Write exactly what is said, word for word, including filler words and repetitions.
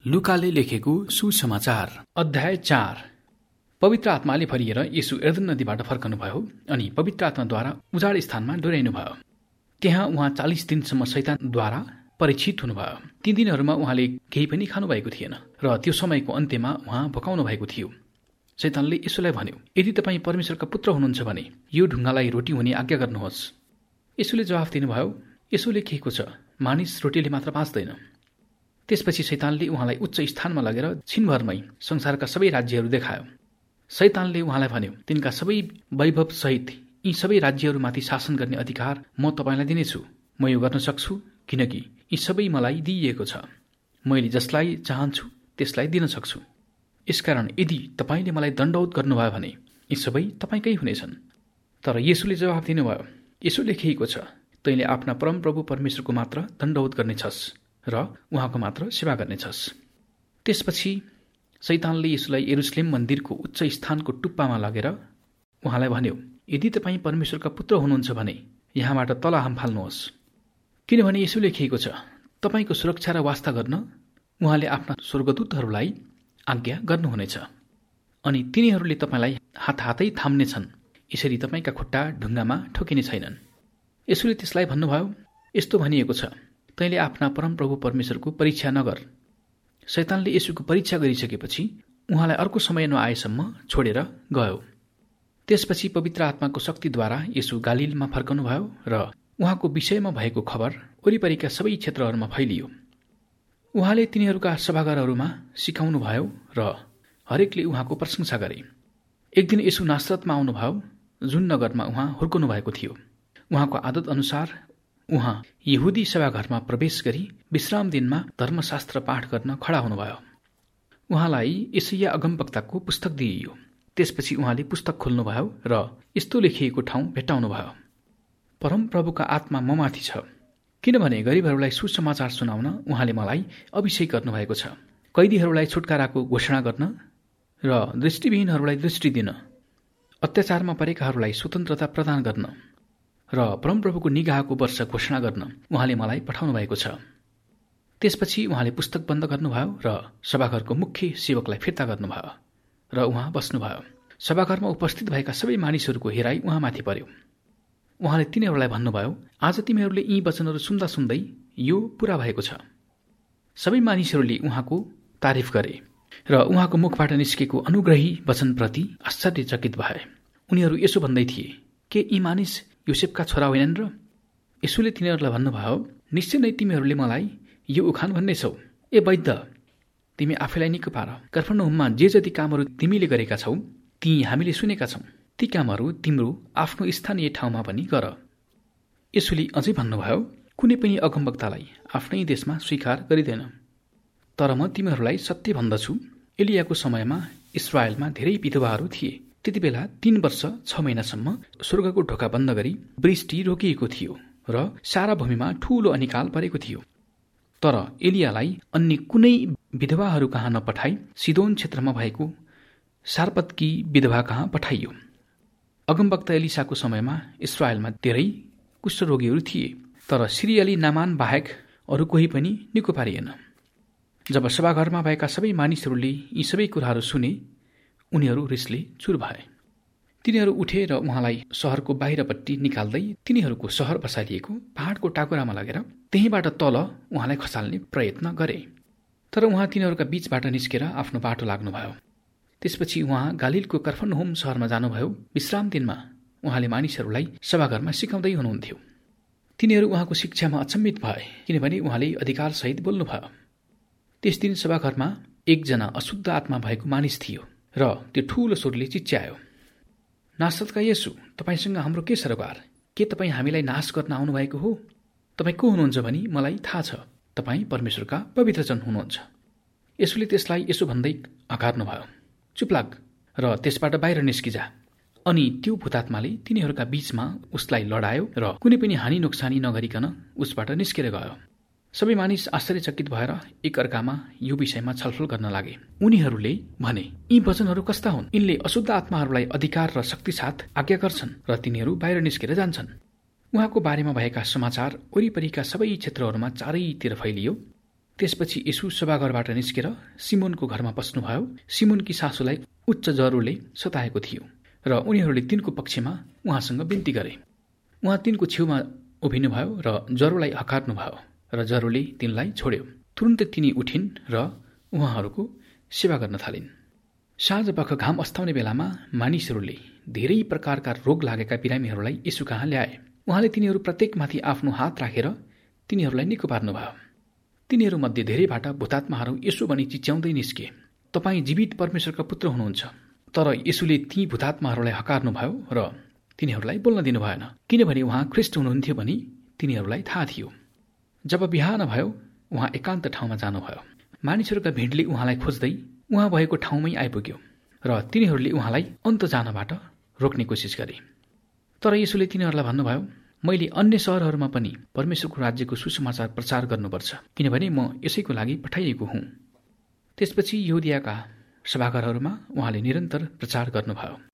लुकाले लेखेको सुसमाचार अध्याय चार। पवित्र आत्माले भरिएर येशू यर्दन नदीबाट फर्कनुभयो अनि पवित्र आत्माद्वारा उजाड स्थानमा डोर्याइनुभयो। त्यहाँ उहाँ चालिस दिनसम्म शैतानद्वारा परीक्षित हुनुभयो। ती दिनहरूमा उहाँले केही पनि खानुभएको थिएन र त्यो समयको अन्त्यमा उहाँ भोकाउनु भएको थियो। शैतानले येशूलाई भन्यो, यदि तपाईँ परमेश्वरका पुत्र हुनुहुन्छ भने यो ढुङ्गालाई रोटी हुने आज्ञा गर्नुहोस्। येशूले जवाफ दिनुभयो, यसो लेखिएको छ, मानिस रोटीले मात्र बाँच्दैन। त्यसपछि शैतानले उहाँलाई उच्च स्थानमा लगेर छिनभरमै संसारका सबै राज्यहरू देखायो। शैतानले उहाँलाई भन्यो, तिनका सबै वैभव सहित यी सबै राज्यहरूमाथि शासन गर्ने अधिकार म तपाईँलाई दिनेछु। म यो गर्न सक्छु किनकि यी सबै मलाई दिइएको छ। मैले जसलाई चाहन्छु त्यसलाई दिन सक्छु। यसकारण यदि तपाईँले मलाई दण्डवत गर्नुभयो भने यी सबै तपाईँकै हुनेछन्। तर येशूले जवाफ दिनुभयो, यसो लेखिएको छ, तैँले आफ्ना परमप्रभु परमेश्वरको मात्र दण्डवत गर्नेछस् र उहाँको मात्र सेवा गर्नेछस्। त्यसपछि शैतानले येशूलाई यरुशलेम मन्दिरको उच्च स्थानको टुप्पामा लगेर उहाँलाई भन्यो, यदि तपाईँ परमेश्वरका पुत्र हुनुहुन्छ भने यहाँबाट तल हाम फाल्नुहोस्। किनभने यसो लेखिएको छ, तपाईँको सुरक्षा र वास्ता गर्न उहाँले आफ्ना स्वर्गदूतहरूलाई आज्ञा गर्नुहुनेछ अनि तिनीहरूले तपाईँलाई हात हातै थाम्नेछन्। यसरी तपाईँका खुट्टा ढुङ्गामा ठोकिने छैनन्। यसोले त्यसलाई भन्नुभयो, यस्तो भनिएको छ, तैँले आफ्ना परमप्रभु परमेश्वरको परीक्षा नगर। शैतानले येशूको परीक्षा गरिसकेपछि उहाँलाई अर्को समय नआएसम्म छोडेर गयो। त्यसपछि पवित्र आत्माको शक्तिद्वारा येशू गालिलमा फर्कनुभयो र उहाँको विषयमा भएको खबर वरिपरिका सबै क्षेत्रहरूमा फैलियो। उहाँले तिनीहरूका सभाघरहरूमा सिकाउनुभयो र हरेकले उहाँको प्रशंसा गरे। एक दिन येशू नासरतमा आउनुभयो, जुन नगरमा उहाँ हुर्कनु भएको थियो। उहाँको आदत अनुसार उहाँ यहुदी सभाघरमा प्रवेश गरी विश्राम दिनमा धर्मशास्त्र पाठ गर्न खडा हुनुभयो। उहाँलाई यशाया अगमवक्ताको पुस्तक दिइयो। त्यसपछि उहाँले पुस्तक खोल्नुभयो र यस्तो लेखिएको ठाउँ भेट्टाउनुभयो, परमप्रभुका आत्मा ममाथि छ, किनभने गरिबहरूलाई सुसमाचार सुनाउन उहाँले मलाई अभिषेक गर्नुभएको छ। कैदीहरूलाई छुटकाराको घोषणा गर्न र दृष्टिविहीनहरूलाई दृष्टि दिन, अत्याचारमा परेकाहरूलाई स्वतन्त्रता प्रदान गर्न र परमप्रभुको निगाहको वर्ष घोषणा गर्न उहाँले मलाई पठाउनु भएको छ। त्यसपछि उहाँले पुस्तक बन्द गर्नुभयो र सभाघरको मुख्य सेवकलाई फिर्ता गर्नुभयो र उहाँ बस्नुभयो। सभाघरमा उपस्थित भएका सबै मानिसहरूको हेराइ उहाँमाथि पर्यो। उहाँले तिनीहरूलाई भन्नुभयो, आज तिमीहरूले यी वचनहरू सुन्दा सुन्दै यो पूरा भएको छ। सबै मानिसहरूले उहाँको तारिफ गरे र उहाँको मुखबाट निस्केको अनुग्रही वचनप्रति आश्चर्यचकित भए। उनीहरू यसो भन्दै थिए, के यी मानिस योसेफका छोरा होइनन् र? यसोले तिनीहरूलाई भन्नुभयो, निश्चय नै तिमीहरूले मलाई यो उखान भन्नेछौ, ए वैद्य, तिमी आफैलाई निको पार। कफरनहुममा जे जति कामहरू तिमीले गरेका छौ ती हामीले सुनेका छौँ। ती कामहरू तिम्रो आफ्नो स्थानीय ठाउँमा पनि गर। यसोले अझै भन्नुभयो, कुनै पनि अगमवक्तालाई आफ्नै देशमा स्वीकार गरिँदैन। तर म तिमीहरूलाई सत्य भन्दछु, एलियाको समयमा इस्राएलमा धेरै विधवाहरू थिए। त्यति बेला तीन वर्ष छ महिनासम्म स्वर्गको ढोका बन्द गरी वृष्टि रोकिएको थियो र सारा भूमिमा ठूलो अनिकाल परेको थियो। तर एलियालाई अन्य कुनै विधवाहरू कहाँ नपठाई सिदोन क्षेत्रमा भएको सारपतकी विधवा कहाँ पठाइयो। अगमवक्ता एलिसाको समयमा इस्राएलमा धेरै कुष्ठरोगीहरू थिए, तर सिरियाली नामान बाहेक अरू कोही पनि निको पारिएन। जब सभाघरमा भएका सबै मानिसहरूले यी सबै कुराहरू सुने, उनीहरू रिसले चुर भए। तिनीहरू उठे र उहाँलाई सहरको बाहिरपट्टि निकाल्दै तिनीहरूको सहर बसालिएको पहाडको टाकुरामा लगेर त्यहीँबाट तल उहाँलाई खसाल्ने प्रयत्न गरे। तर उहाँ तिनीहरूका बीचबाट निस्केर आफ्नो बाटो लाग्नुभयो। त्यसपछि उहाँ गालिलको कफरनहुम सहरमा जानुभयो। विश्राम दिनमा उहाँले मानिसहरूलाई सभाघरमा सिकाउँदै हुनुहुन्थ्यो। तिनीहरू उहाँको शिक्षामा अचम्मित भए, किनभने उहाँले अधिकारसहित बोल्नुभयो। त्यस दिन सभाघरमा एकजना अशुद्ध आत्मा भएको मानिस थियो र त्यो ठूलो स्वरले चिच्यायो, नासरतका येशू, तपाईँसँग हाम्रो के सरोकार? के तपाईँ हामीलाई नाश गर्न आउनुभएको हो? तपाईँ को हुनुहुन्छ भनी मलाई थाहा छ। तपाईँ परमेश्वरका पवित्रजन हुनुहुन्छ। येशूले त्यसलाई यसो भन्दै हकार्नुभयो, चुप लाग र त्यसबाट बाहिर निस्किजा। अनि त्यो भूतात्माले तिनीहरूका बीचमा उसलाई लडायो र कुनै पनि हानि नोक्सानी नगरिकन उसबाट निस्केर गयो। सबै मानिस आश्चर्यचकित भएर एकअर्कामा यो विषयमा छलफल गर्न लागे। उनीहरूले भने, यी वचनहरू कस्ता हुन्? यिनले अशुद्ध आत्माहरूलाई अधिकार र शक्ति साथ आज्ञा गर्छन् र तिनीहरू बाहिर निस्केर जान्छन्। उहाँको बारेमा भएका समाचार वरिपरिका सबै क्षेत्रहरूमा चारैतिर फैलियो त्यसपछि यसु सभाघरबाट निस्केर सिमोनको घरमा पस्नुभयो। सिमोनकी सासूलाई उच्च ज्वरोले सताएको थियो र उनीहरूले तिनको पक्षमा उहाँसँग बिन्ती गरे। उहाँ तिनको छेउमा उभिनुभयो र ज्वरोलाई हकार्नुभयो र ज्वरोले तिनलाई छोड्यो। तुरुन्तै तिनी उठिन् र उहाँहरूको सेवा गर्न थालिन्। साँझपख घाम अस्ताउने बेलामा मानिसहरूले धेरै प्रकारका रोग लागेका बिरामीहरूलाई यसु कहाँ ल्याए। उहाँले तिनीहरू प्रत्येकमाथि आफ्नो हात राखेर तिनीहरूलाई निको पार्नुभयो। तिनीहरूमध्ये धेरैबाट भूतात्माहरू यसो भनी चिच्याउँदै निस्के, तपाईँ जीवित परमेश्वरका पुत्र हुनुहुन्छ। तर यसुले ती भूतात्माहरूलाई हकार्नुभयो र तिनीहरूलाई बोल्न दिनु भएन, किनभने उहाँ ख्रिस्ट हुनुहुन्थ्यो भनी तिनीहरूलाई थाहा थियो। जब बिहान भयो उहाँ एकान्त ठाउँमा जानुभयो। मानिसहरूका भिडले उहाँलाई खोज्दै उहाँ भएको ठाउँमै आइपुग्यो र तिनीहरूले उहाँलाई अन्त जानबाट रोक्ने कोसिस गरे। तर यसुले तिनीहरूलाई भन्नुभयो, मैले अन्य सहरहरूमा पनि परमेश्वरको राज्यको सुसमाचार प्रचार गर्नुपर्छ, किनभने म यसैको लागि पठाइएको हुँ। त्यसपछि यहुदियाका सभाघरहरूमा उहाँले निरन्तर प्रचार गर्नुभयो।